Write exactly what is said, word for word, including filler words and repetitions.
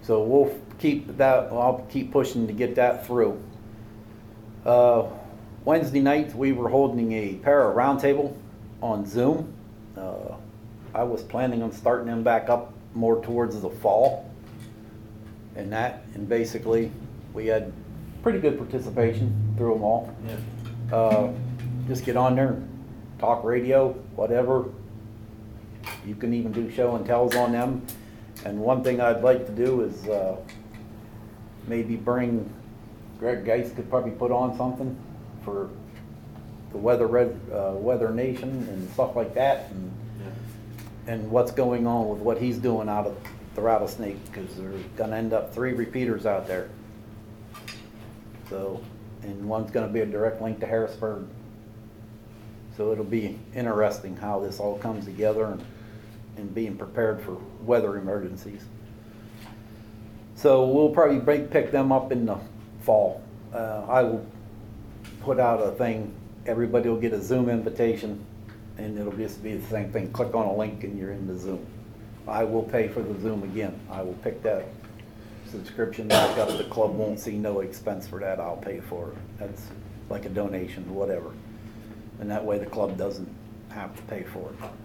So we'll keep that, I'll keep pushing to get that through. Uh, Wednesday night, we were holding a para roundtable on Zoom. Uh, I was planning on starting them back up more towards the fall and that, and basically we had pretty good participation through them all. Yeah. Uh, just get on there, talk radio, whatever. You can even do show and tells on them. And one thing I'd like to do is uh, maybe bring, Greg Geis could probably put on something for the weather red, uh, weather nation and stuff like that, and Yeah. and what's going on with what he's doing out of the rattlesnake, because there's gonna end up three repeaters out there. So, and one's gonna be a direct link to Harrisburg. So it'll be interesting how this all comes together and, and being prepared for weather emergencies. So we'll probably break, pick them up in the fall. Uh, I will put out a thing, everybody will get a Zoom invitation, and it'll just be the same thing, click on a link and you're in the Zoom. I will pay for the Zoom again. I will pick that subscription back up. The club won't see no expense for that, I'll pay for it. That's like a donation, whatever. And that way the club doesn't have to pay for it.